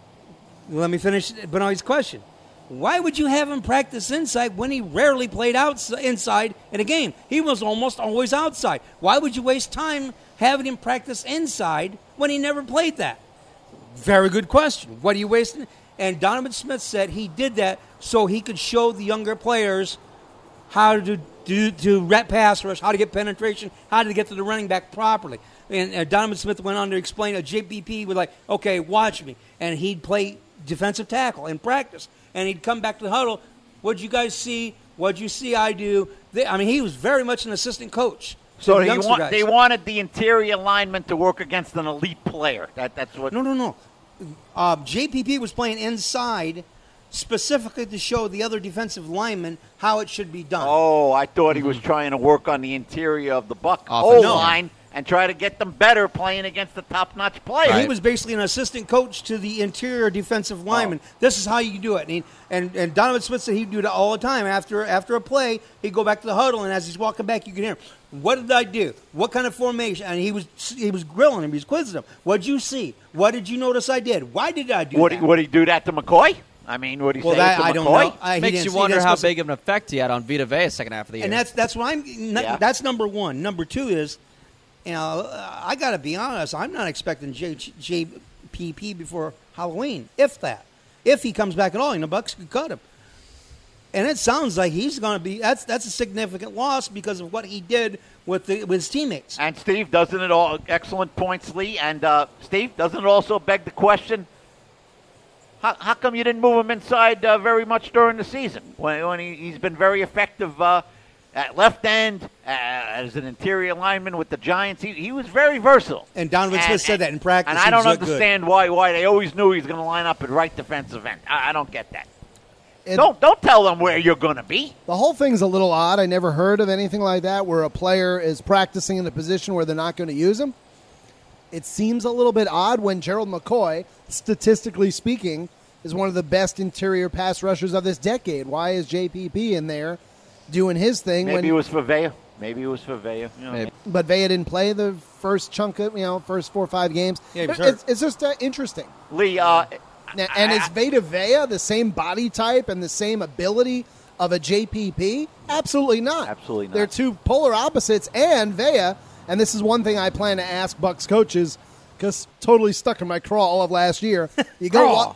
S3: Let me finish Benoit's question. Why would you have him practice inside when he rarely played inside in a game? He was almost always outside. Why would you waste time having him practice inside when he never played that? Very good question. What are you wasting? And Donovan Smith said he did that so he could show the younger players how to do rep pass rush, how to get penetration, how to get to the running back properly. And Donovan Smith went on to explain that JPP would like, okay, watch me. And he'd play defensive tackle in practice. And he'd come back to the huddle. What'd you guys see? What'd you see I do? He was very much an assistant coach.
S2: So
S3: the youngster guys.
S2: they wanted the interior lineman to work against an elite player. That's what.
S3: No. JPP was playing inside specifically to show the other defensive linemen how it should be done.
S2: Oh, I thought he was trying to work on the interior of the Buck
S4: Offensive
S2: O-line and try to get them better playing against the top-notch player.
S3: He was basically an assistant coach to the interior defensive lineman. This is how you do it. And Donovan Smith said he'd do that all the time. After a play, he'd go back to the huddle, and as he's walking back, you can hear him. What did I do? What kind of formation? And he was grilling him. He was quizzing him. What did you see? What did you notice I did? Why did I do that?
S2: Would he do that to McCoy? I mean, would he say it to McCoy?
S3: I don't know. He
S4: Makes
S3: didn't
S4: you
S3: see
S4: wonder
S3: that
S4: how
S3: specific-
S4: big of an effect he had on Vita Vea second half of the year.
S3: And that's what that's number one. Number two is, I got to be honest. I'm not expecting JPP before Halloween, if that. If he comes back at all, the Bucs could cut him. And it sounds like he's going to be. That's a significant loss because of what he did with his teammates.
S2: And Steve, doesn't it all? Excellent points, Lee. And Steve, doesn't it also beg the question? How come you didn't move him inside very much during the season when he's been very effective at left end, as an interior lineman with the Giants. He was very versatile.
S3: And Donovan Smith said that in practice.
S2: And I don't understand why they always knew he was going to line up at right defensive end. I don't get that. Don't tell them where you're going to be.
S1: The whole thing's a little odd. I never heard of anything like that where a player is practicing in a position where they're not going to use him. It seems a little bit odd when Gerald McCoy, statistically speaking, is one of the best interior pass rushers of this decade. Why is JPP in there doing his thing?
S2: Maybe it was for Vea.
S1: But Vea didn't play the first chunk of, first 4 or 5 games.
S3: Yeah, he was hurt.
S1: It's just interesting.
S2: Lee,
S1: and is Vita Vea the same body type and the same ability of a JPP? Absolutely not.
S2: Absolutely not.
S1: They're two polar opposites. And Vea, and this is one thing I plan to ask Bucs coaches, because totally stuck in my craw all of last year. You go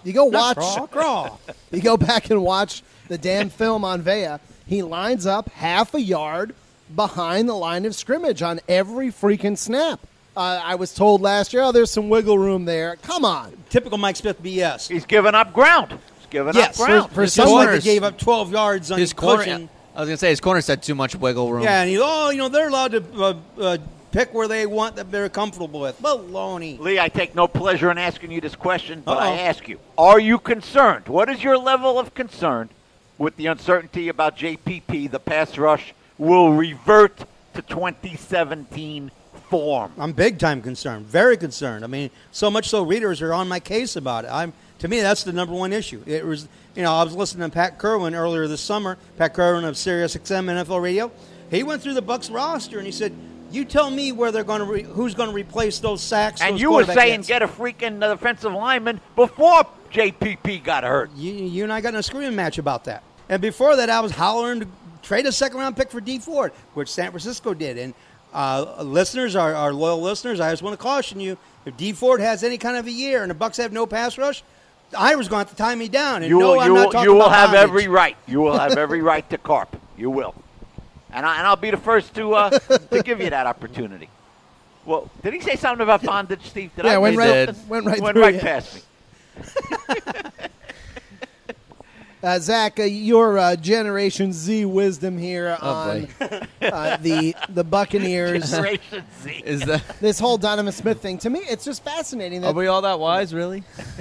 S1: back and watch the damn film on Vea. He lines up half a yard behind the line of scrimmage on every freaking snap. I was told last year, there's some wiggle room there. Come on.
S3: Typical Mike Smith BS.
S2: He's giving up ground.
S1: For
S3: someone that gave up 12 yards on
S4: his corner. I was going to say his corners had too much wiggle room.
S3: Yeah, and they're allowed to pick where they want that they're comfortable with. Baloney.
S2: Lee, I take no pleasure in asking you this question, but I ask you, are you concerned? What is your level of concern with the uncertainty about JPP, the pass rush, will revert to 2017 form?
S3: I'm big time concerned, very concerned. I mean, so much so readers are on my case about it. To me, that's the number one issue. It was, I was listening to Pat Kerwin earlier this summer. Pat Kerwin of SiriusXM NFL Radio. He went through the Bucs roster and he said, "You tell me where they're going to who's going to replace those sacks."
S2: And you were saying get a freaking defensive lineman before JPP got hurt.
S3: You and I got in a screaming match about that. And before that, I was hollering to trade a second-round pick for Dee Ford, which San Francisco did. And listeners, our loyal listeners, I just want to caution you, if Dee Ford has any kind of a year and the Bucs have no pass rush, the Irish going to have to tie me down. And
S2: you will have
S3: bondage.
S2: every right. You will have every right to carp. You will. And I'll be the first to give you that opportunity. Well, did he say something about bondage, Steve?
S1: Went right past me. Zach, your Generation Z wisdom here on the Buccaneers.
S2: Generation Z.
S4: Is that?
S1: This whole Donovan Smith thing, to me, it's just fascinating.
S4: Are we all that wise, really?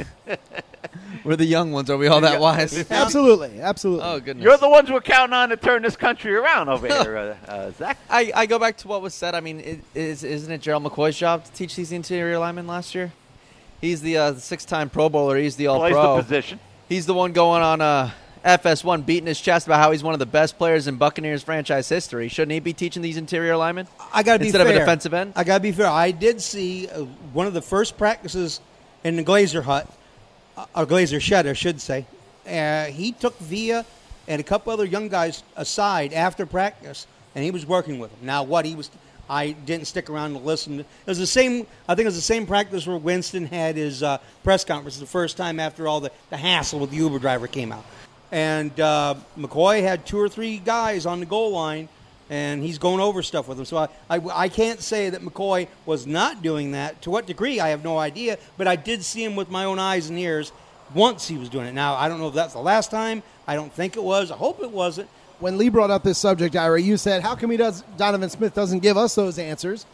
S4: We're the young ones. Are we all that wise?
S1: Absolutely.
S4: Oh, goodness.
S2: You're the ones we're counting on to turn this country around over here, Zach.
S4: I go back to what was said. I mean, isn't it Gerald McCoy's job to teach these interior linemen last year? He's the 6-time Pro Bowler. He's the All-Pro.
S2: Plays the position.
S4: He's the one going on FS1 beating his chest about how he's one of the best players in Buccaneers franchise history. Shouldn't he be teaching these interior linemen?
S3: I got to be fair.
S4: Instead of a defensive end?
S3: I got to be fair. I did see one of the first practices in the Glazer hut, or Glazer shed, I should say. He took Vea and a couple other young guys aside after practice, and he was working with them. Now, I didn't stick around to listen. It was the same. I think it was the same practice where Winston had his press conference the first time after all the hassle with the Uber driver came out. And McCoy had 2 or 3 guys on the goal line, and he's going over stuff with them. So I can't say that McCoy was not doing that. To what degree, I have no idea. But I did see him with my own eyes and ears once he was doing it. Now, I don't know if that's the last time. I don't think it was. I hope it wasn't.
S1: When Lee brought up this subject, Ira, you said, how come Donovan Smith doesn't give us those answers?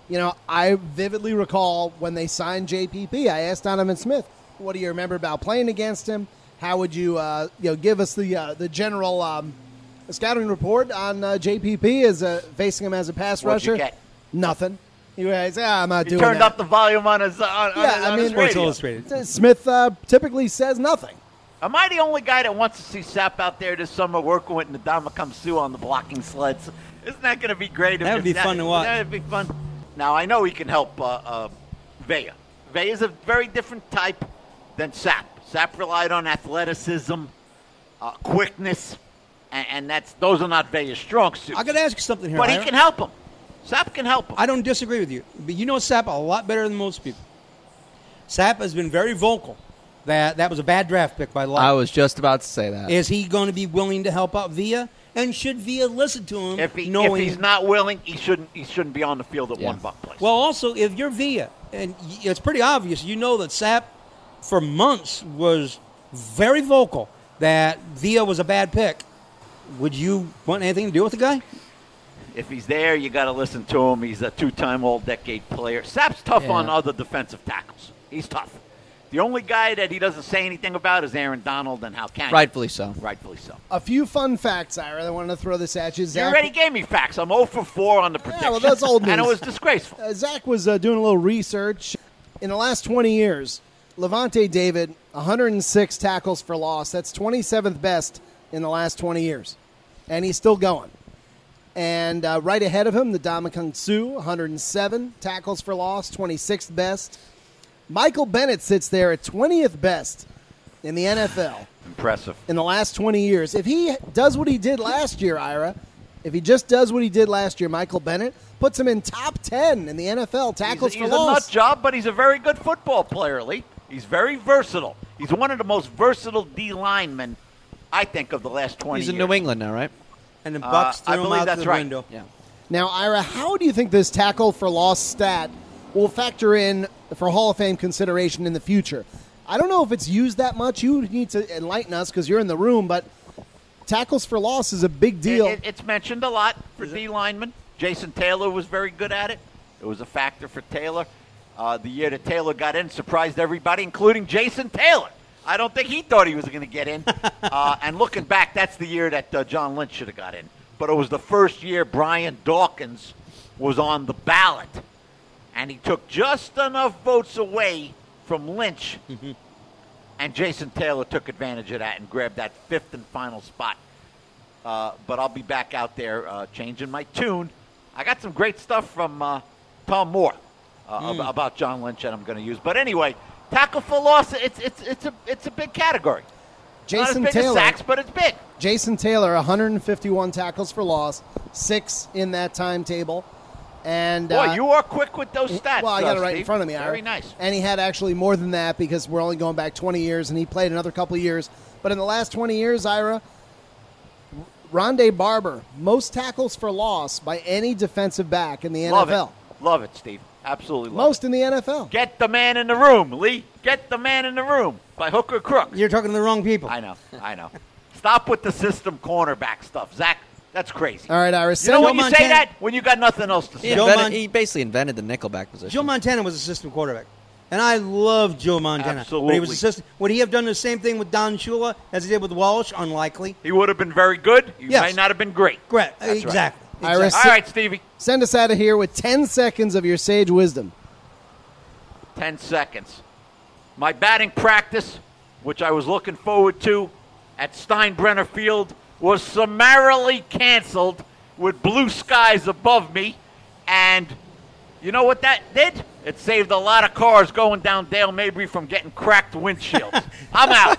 S1: I vividly recall when they signed JPP, I asked Donovan Smith, what do you remember about playing against him? How would you, give us the general scouting report on JPP as facing him as a pass rusher?
S2: What'd you get?
S1: Nothing. He was, I'm not doing
S2: that. He turned up the volume on his
S3: Sports Illustrated.
S1: Smith typically says nothing.
S2: Am I the only guy that wants to see Sapp out there this summer working with Ndamukong Suh on the blocking sleds? Isn't that going to be great?
S3: That would be fun to watch.
S2: That would be fun. Now, I know he can help Vea. Vea is a very different type than Sapp. Sapp relied on athleticism, quickness, and those are not Vea's strong suits.
S3: I got to ask you something here.
S2: But he can help him. Sapp can help him.
S3: I don't disagree with you, but you know Sapp a lot better than most people. Sapp has been very vocal that was a bad draft pick by Lott.
S4: I was just about to say that.
S3: Is he going to be willing to help out Vea? And should Vea listen to him?
S2: If he's not willing, he shouldn't be on the field at one Buck place.
S3: Well, also, if you're Vea, and it's pretty obvious, you know that Sapp for months was very vocal that Vea was a bad pick. Would you want anything to do with the guy?
S2: If he's there, you got to listen to him. He's a two-time All-Decade player. Sapp's tough on other defensive tackles. He's tough. The only guy that he doesn't say anything about is Aaron Donald, and how can he?
S4: Rightfully so.
S2: Rightfully so.
S1: A few fun facts, Ira. I wanted to throw this at you.
S2: You already gave me facts. I'm 0 for 4 on the prediction.
S1: Yeah, well, that's old news.
S2: And it was disgraceful.
S1: Zach was doing a little research. In the last 20 years, Levante David, 106 tackles for loss. That's 27th best in the last 20 years. And he's still going. And right ahead of him, the Ndamukong Suh, 107 tackles for loss, 26th best. Michael Bennett sits there at 20th best in the NFL.
S2: Impressive.
S1: In the last 20 years. If he does what he did last year, Ira, if he just does what he did last year, Michael Bennett puts him in top 10 in the NFL tackles for loss.
S2: He's a nut job, but he's a very good football player, Lee. He's very versatile. He's one of the most versatile D linemen, I think, of the last 20 years.
S4: He's in New England now, right?
S3: And the Bucks threw him out
S2: that's
S3: the
S2: right.
S3: window.
S4: Yeah.
S1: Now, Ira, how do you think this tackle for loss stat will factor in for Hall of Fame consideration in the future? I don't know if it's used that much. You need to enlighten us because you're in the room, but tackles for loss is a big deal.
S2: It's mentioned a lot for D linemen. Jason Taylor was very good at it. It was a factor for Taylor. The year that Taylor got in surprised everybody, including Jason Taylor. I don't think he thought he was going to get in. And looking back, that's the year that John Lynch should have got in. But it was the first year Brian Dawkins was on the ballot. And he took just enough votes away from Lynch. And Jason Taylor took advantage of that and grabbed that 5th and final spot. But I'll be back out there changing my tune. I got some great stuff from Tom Moore about John Lynch that I'm going to use. But anyway, tackle for loss, it's a big category.
S1: Jason
S2: Not as big
S1: Taylor,
S2: as sacks, but it's big.
S1: Jason Taylor, 151 tackles for loss, 6 in that timetable. And
S2: Boy, you are quick with those stats.
S1: Well, I got it right
S2: Steve.
S1: in front of me.
S2: Very
S1: Ira.
S2: nice.
S1: And he had actually more than that because we're only going back 20 years, and he played another couple of years. But in the last 20 years, Ira, Rondé Barber, most tackles for loss by any defensive back in the NFL.
S2: Love it, Steve. Absolutely love
S1: Most in the NFL.
S2: it. Get the man in the room, Lee. Get the man in the room by hook or crook.
S3: You're talking to the wrong people.
S2: I know. Stop with the system cornerback stuff, Zach. That's crazy.
S1: All right, Ira.
S2: You know when you
S3: Montana-
S2: say that? When you got nothing else to say.
S4: He basically invented the nickelback position.
S3: Joe Montana was assistant quarterback. And I love Joe Montana.
S2: Absolutely.
S3: When he was assistant. Would he have done the same thing with Don Shula as he did with Walsh? Unlikely.
S2: He would have been very good. He
S3: Yes.
S2: might not have been great.
S3: Great.
S2: That's
S3: Exactly.
S1: right. Ira,
S2: All right, Stevie.
S1: Send us out of here with 10 seconds of your sage wisdom.
S2: 10 seconds. My batting practice, which I was looking forward to at Steinbrenner Field, was summarily canceled with blue skies above me. And you know what that did? It saved a lot of cars going down Dale Mabry from getting cracked windshields. I'm out.